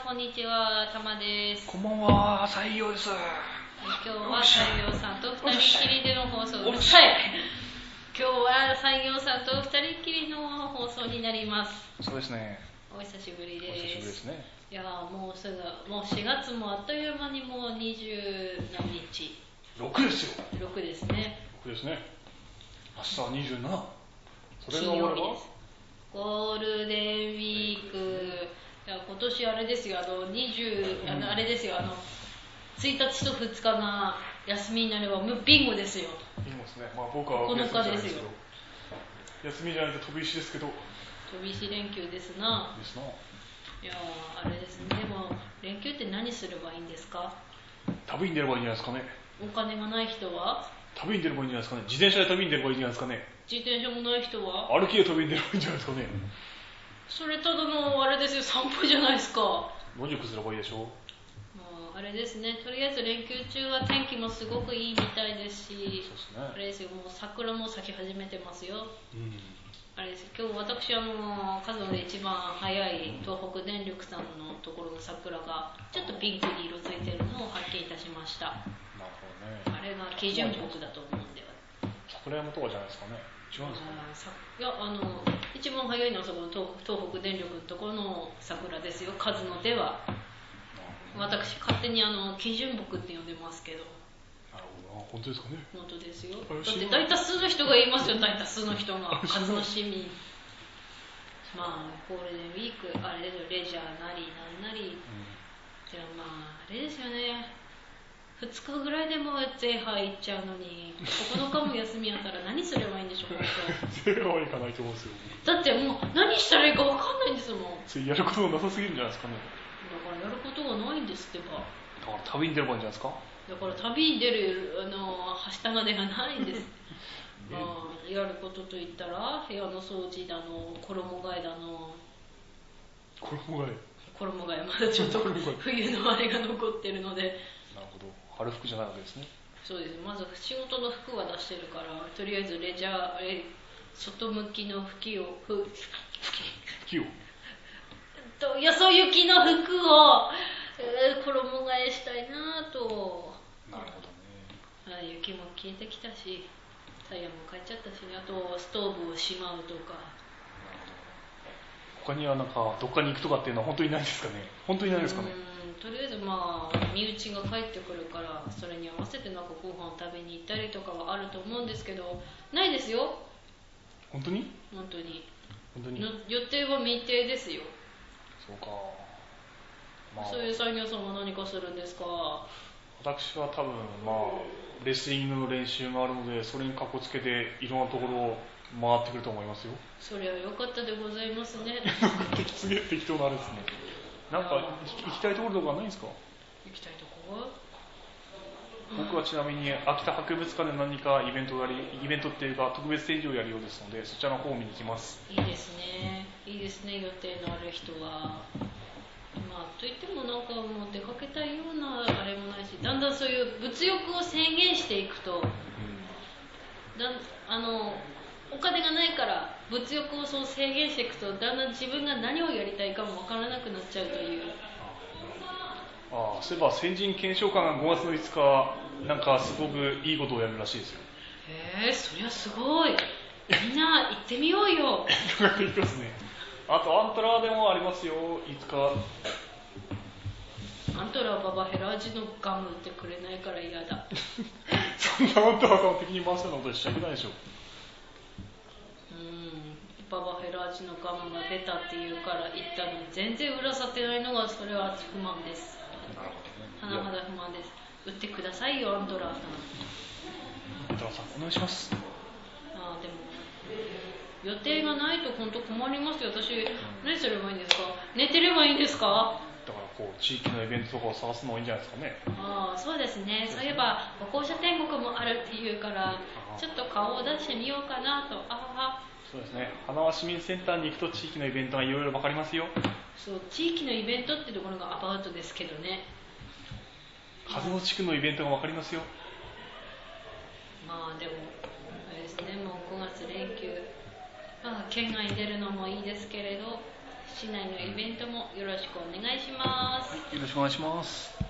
こんにちは、たまです。 こんばんは、採用です。 今日は採用さんと二人きりでの放送です。はい。今日は採用さんと二人きりの放送になります。 そうですね。 お久しぶりです。 お久しぶりですね。 いやもうすぐ、もう4月もあっという間にもう20何日。 6ですよ。 6ですね。 6ですね。明日は27。それが金曜日です。ゴールデンウィーク。いや今年あれですよ、あれですよ、1日と2日が休みになればビンゴですよ。 ビンゴですね。まあ僕は 9日ですよ。 休みじゃないと飛び石ですけど。 飛び石連休ですな。 ですな。いやあれですね。でも連休って何すればいいんですか？ 旅に出ればいいんじゃないですかね。 お金がない人は旅に出ればいいんじゃないですかね。自転車で旅に出ればいいんじゃないですかね。 自転車もない人は歩きで旅に出ればいいんじゃないですかね。 それただのあれですよ、散歩じゃないですか。 野宿すればいいでしょう。 あれですね、とりあえず連休中は天気もすごくいいみたいですし、 そうですね。 あれですよ、もう桜も咲き始めてますよ。あれです、今日私数で一番早い東北電力さんのところの桜がちょっとピンクに色づいているのを発見いたしました。 なるほどね。 あれが基準木だと思うんでは。 桜山とかじゃないですかね。違うんですかね。 いや一番早いのはその東北電力のところの桜ですよ。数のでは私勝手に基準木って呼んでますけど。 なるほどな。本当ですかね。 本当ですよ。だって大多数の人が言いますよ。大多数の人が数の市民。まあゴールデンウィークあれレジャーなりなんなり、じゃあまああれですよね。2日ぐらいでもゼーハー行っちゃうのに9日も休みやったら何すればいいんでしょうか。 ゼーハーは行かないと思うんですよ。 だってもう何したらいいか分かんないんですもん。 それやることがなさすぎるんじゃないですかね。 だからやることがないんですってば。 だから旅に出ればいいんじゃないですか。 だから旅に出るはした金がないんです。やることといったら部屋の掃除だの衣替えだの。 衣替えまだちょっと冬のあれが残ってるので。 なるほど。春服じゃないわけですね。 そうです。まず仕事の服は出してるから、とりあえずレジャー外向きの吹きをよそ行きの服を、衣替えしたいなと。 なるほどね。 雪も消えてきたしタイヤも変えちゃったし、あとストーブをしまうとか。 他にはなんかどっかに行くとかっていうのは本当にないですかね。本当にないですかね。 とりあえずまあ身内が帰ってくるからそれに合わせてなんかご飯を食べに行ったりとかはあると思うんですけど、ないですよ。 本当に本当に予定は未定ですよ。 そうか、 そういう産業さんは何かするんですか？ 私は多分レスリングの練習があるので、それにかこつけていろんなところを回ってくると思いますよ。 それは良かったでございますね。 すげえ適当なあれですね。なんか行きたいところとかないんですか？ 行きたいところは、 僕はちなみに秋田博物館で何かイベントっていうか特別展示をやるようですので、そちらの方を見に行きます。 いいですね。いいですね、予定のある人は。といってもなんかもう出かけたいようなあれもないし、だんだんそういう物欲を制限していくと、お金がないから物欲をそう制限していくと、だんだん自分が何をやりたいかもわからなくなっちゃうという。 そういえば先人検証官が5月の5日なんかすごくいいことをやるらしいですよ。 そりゃすごい。みんな行ってみようよ。 行きますね。あとアントラーでもありますよ、いつか。 アントラーババヘラージのガム売ってくれないから嫌だ。 そんなアントラーさんを敵に回すようなことしちゃいけないでしょ。 ババヘラージのガムが出たっていうから行ったのに全然売らさってないのが、それは不満です。甚だ不満です。売ってくださいよ、アントラーさん。 アントラーさんお願いします。 でも予定がないと本当困りますよ。私何すればいいんですか？寝てればいいんですか？ だから地域のイベントとかを探すのがいいんじゃないですかね。 そうですね。そういえば歩行者天国もあるっていうから、ちょっと顔を出してみようかなと。 そうですね。花輪市民センターに行くと地域のイベントがいろいろ分かりますよ。 そう、地域のイベントってところがアバウトですけどね。 風の地区のイベントが分かりますよ。 でもあれですね、もう5月連休、県外に出るのもいいですけれど、市内のイベントもよろしくお願いします。 ろしくお願いします。